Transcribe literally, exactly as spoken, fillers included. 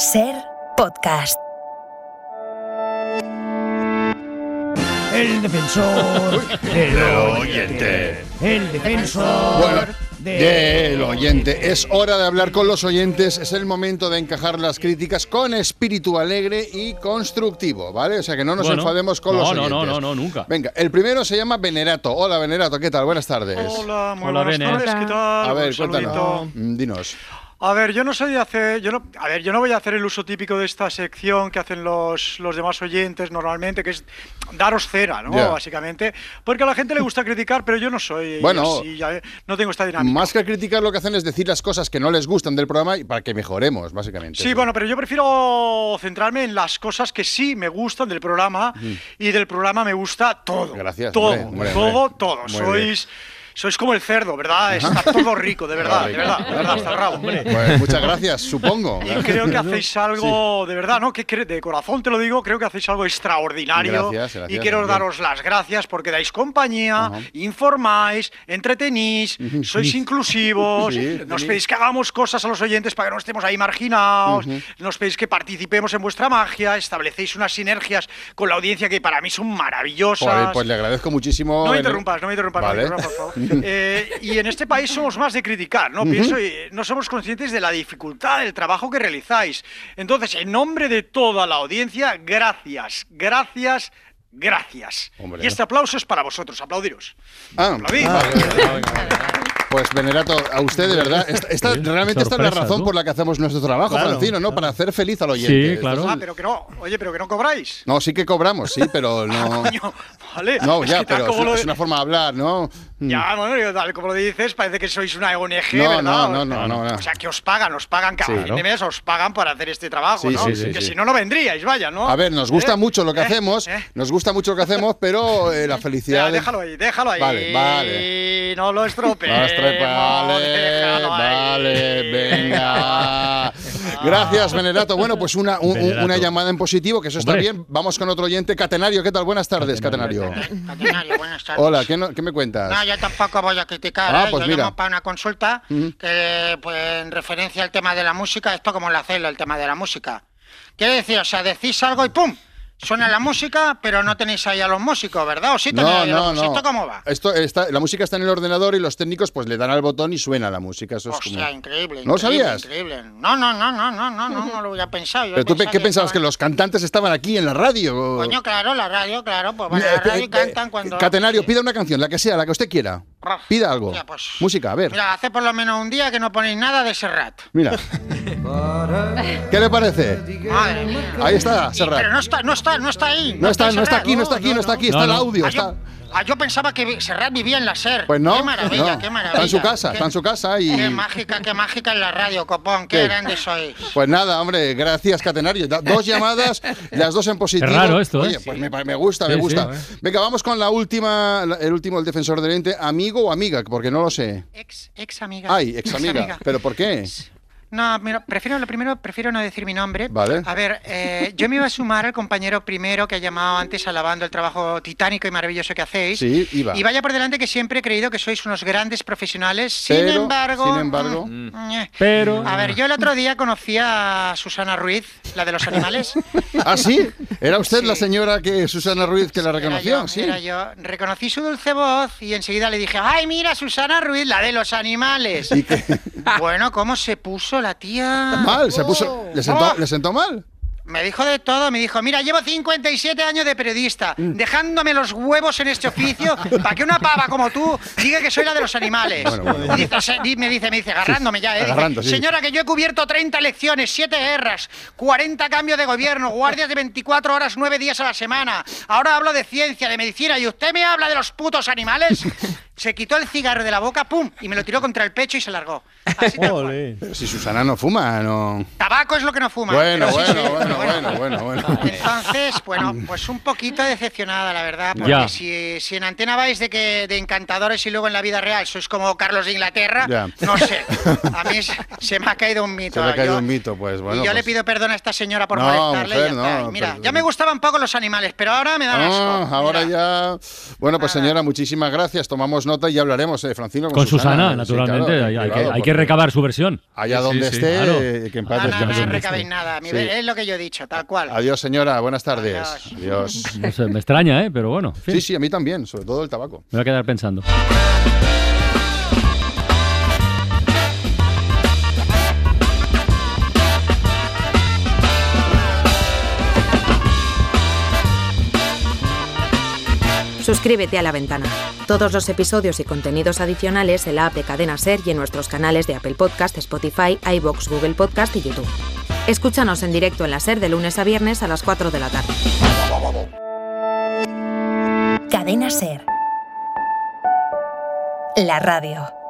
Ser Podcast. El defensor del oyente. El defensor bueno, del oyente. Es hora de hablar con los oyentes. Es el momento de encajar las críticas con espíritu alegre y constructivo, ¿vale? O sea, que no nos bueno, enfademos con no, los no, oyentes. No, no, no, nunca. Venga, el primero se llama Venerato. Hola, Venerato, ¿qué tal? Buenas tardes. Hola, muy Hola, buenas Bene. tardes, ¿qué tal? A ver, Un saludito. cuéntanos. Mm, Dinos. A ver, yo no soy de hacer, yo no, a ver, yo no voy a hacer el uso típico de esta sección que hacen los, los demás oyentes normalmente, que es daros cera, ¿no? Yeah. Básicamente, porque a la gente le gusta criticar, pero yo no soy Bueno, así, ya, no tengo esta dinámica. Más que criticar, lo que hacen es decir las cosas que no les gustan del programa y para que mejoremos, básicamente. Sí, bueno, pero yo prefiero centrarme en las cosas que sí me gustan del programa Mm. y del programa me gusta todo. Gracias, Todo, hombre, hombre, todo, hombre. todo. Muy Sois... Sois como el cerdo, ¿verdad? Está todo rico, de verdad, de verdad, de verdad, hasta el rabo, hombre. Pues muchas gracias, supongo. Y creo que hacéis algo, de verdad, ¿no? Que cre- de corazón te lo digo, creo que hacéis algo extraordinario. Gracias, gracias, y quiero bien. daros las gracias porque dais compañía, Ajá. informáis, entretenís, sois inclusivos, Sí, nos sí. pedís que hagamos cosas a los oyentes para que no estemos ahí marginados, nos pedís que participemos en vuestra magia, establecéis unas sinergias con la audiencia que para mí son maravillosas. Joder, pues le agradezco muchísimo. No me Vener- interrumpas, no me interrumpas, Vale. no me interrumpas, por favor. Eh, y en este país somos más de criticar, ¿no? Pienso, y no somos conscientes de la dificultad del trabajo que realizáis. Entonces, en nombre de toda la audiencia, gracias, gracias, gracias. Hombre. Y este aplauso es para vosotros, aplaudiros. Ah, Aplaudid. vale. Pues Venerato, a usted de verdad, esta, esta- realmente esta es la sorpresa, razón tú. por la que hacemos nuestro trabajo, Claro, Francino, ¿no? claro. Para hacer feliz al oyente. Sí, claro. Ah, pero que no, oye, pero que no cobráis. No, sí que cobramos, sí, pero no. Coño, vale. No, Es ya, que tal pero como es, lo es de- una forma de hablar, ¿no? Ya, bueno, yo, tal como lo dices, parece que sois una O N G, No, ¿verdad? no, no, no, no, no. O sea, que os pagan, os pagan cada Sí, fin de ¿no? mes, os pagan por hacer este trabajo, Sí, ¿no? sí, sí, que sí. si no, no vendríais, vaya, ¿no? A ver, nos gusta ¿Eh? mucho lo que ¿Eh? hacemos, ¿Eh? nos gusta mucho lo que hacemos, pero eh, la felicidad. Ya, de- déjalo ahí, déjalo ahí. Vale, vale. No lo estropeemos. Ostras, vale, déjalo ahí. vale, venga. Gracias, Venerato. Bueno, pues una, un- un- Venerato. una llamada en positivo, que eso está Hombre. bien. Vamos con otro oyente, Catenario. ¿Qué tal? Buenas tardes, Catenario. Catenario, buenas tardes. Hola, ¿qué, no- qué me cuentas? No, yo tampoco voy a criticar, Ah, ¿eh? pues yo mira. llamo para una consulta que, pues, en referencia al tema de la música, esto como lo hacéis, el tema de la música. Quiere decir, o sea, decís algo y ¡pum! Suena la música, pero no tenéis ahí a los músicos, ¿verdad? ¿O sí tenéis No, ahí a los no, músicos? no. ¿Esto cómo va? Esto está, la música está en el ordenador y los técnicos pues le dan al botón y suena la música. Eso es Hostia, como... increíble, ¿No lo increíble, sabías? increíble. No, no, no, no, no, no, no, no lo había pensado. Yo ¿Pero tú pe- pensaba qué pensabas? ¿Que estaba- los cantantes estaban aquí en la radio? Coño, claro, la radio, claro, pues van Eh, a la radio eh, y cantan cuando... Catenario, sí. pida una canción, la que sea, la que usted quiera. Raf. Pida algo. Hostia, pues- Música, a ver. Mira, hace por lo menos un día que no ponéis nada de Serrat. Mira. ¿Qué le parece? Madre mía. Ahí está, Y- Serrat. pero no está, no está, no está ahí. No está, no está Serrat. aquí, no está aquí, no está aquí, está No, el no. audio. Ah, Está... yo, ah, yo pensaba que vi- Serrat vivía en la SER. Pues no, Qué maravilla, no. qué maravilla. Está en su casa, Qué- está en su casa y... Qué mágica, qué mágica en la radio, copón. Qué ¿Qué? grande sois. Pues nada, hombre, gracias, Catenario. Da- Dos llamadas, las dos en positivo. Es raro esto, ¿eh? Oye, pues me, me gusta, me Sí, gusta. sí. Venga, vamos con la última, la- el último, el defensor del ente. ¿Amigo o amiga? Porque no lo sé. Ex, ex amiga. Ay, ex amiga. ¿Pero por qué? No, mira, prefiero lo primero, prefiero no decir mi nombre. Vale. A ver, eh, yo me iba a sumar al compañero primero que ha llamado antes alabando el trabajo titánico y maravilloso que hacéis. Sí, iba. Y vaya por delante que siempre he creído que sois unos grandes profesionales. Sin Pero, embargo. sin embargo- mm, eh. Pero- A ver, yo el otro día conocí a Susana Ruiz, la de los animales. ¿Ah, sí? ¿Era usted Sí. la señora que Susana Ruiz que la reconoció? Era yo, Sí. era yo. Reconocí su dulce voz y enseguida le dije, ¡ay, mira, Susana Ruiz, la de los animales! ¿Y qué? Bueno, ¿cómo se puso la tía? Mal, se puso. ¿Le sentó, Oh. ¿le sentó mal? Me dijo de todo, me dijo, mira, llevo cincuenta y siete años de periodista, Mm. dejándome los huevos en este oficio para que una pava como tú diga que soy la de los animales. Bueno, bueno, bueno. Y dice, se- di- me dice, me dice, agarrándome ya, ¿eh? Dice, Agarrando, sí. señora, que yo he cubierto treinta elecciones, siete guerras, cuarenta cambios de gobierno, guardias de veinticuatro horas, nueve días a la semana. Ahora hablo de ciencia, de medicina, y usted me habla de los putos animales. Se quitó el cigarro de la boca, pum, y me lo tiró contra el pecho y se largó. Así tal cual. Ole. Pero si Susana no fuma, no. Tabaco es lo que no fuma. Bueno, pero sí, bueno, sí, bueno, pero bueno, bueno, bueno. Entonces, bueno, pues un poquito decepcionada, la verdad, porque Ya. si, si en antena vais de que de encantadores y luego en la vida real sois como Carlos de Inglaterra, Ya. no sé, a mí se, se me ha caído un mito. Se le ha caído Yo- un mito, pues bueno. y yo le pues- pido perdón a esta señora por No, molestarle. y mujer, ya está. no, Y mira, pero- ya me gustaban poco los animales, pero ahora me dan Ah, asco. ahora Mira. ya. Bueno, pues Nada. señora, muchísimas gracias. Tomamos tomaremos nota y ya hablaremos, eh, Francino, con, Con Susana, Susana, naturalmente. Sí, claro, hay, hay privado, que, hay que recabar su versión. Allá Sí, donde sí, sí. esté, Claro. eh, que en paz No, no, descanse. no recabéis nada. Mi Sí. be- Es lo que yo he dicho, tal cual. Adiós, señora. Buenas tardes. Adiós. Adiós. No sé, me extraña, ¿eh? Pero bueno, en fin, Sí, sí, a mí también, sobre todo el tabaco. me voy a quedar pensando. Suscríbete a La Ventana. Todos los episodios y contenidos adicionales en la app de Cadena Ser y en nuestros canales de Apple Podcast, Spotify, iVoox, Google Podcast y YouTube. Escúchanos en directo en la Ser de lunes a viernes a las cuatro de la tarde. Cadena Ser. La radio.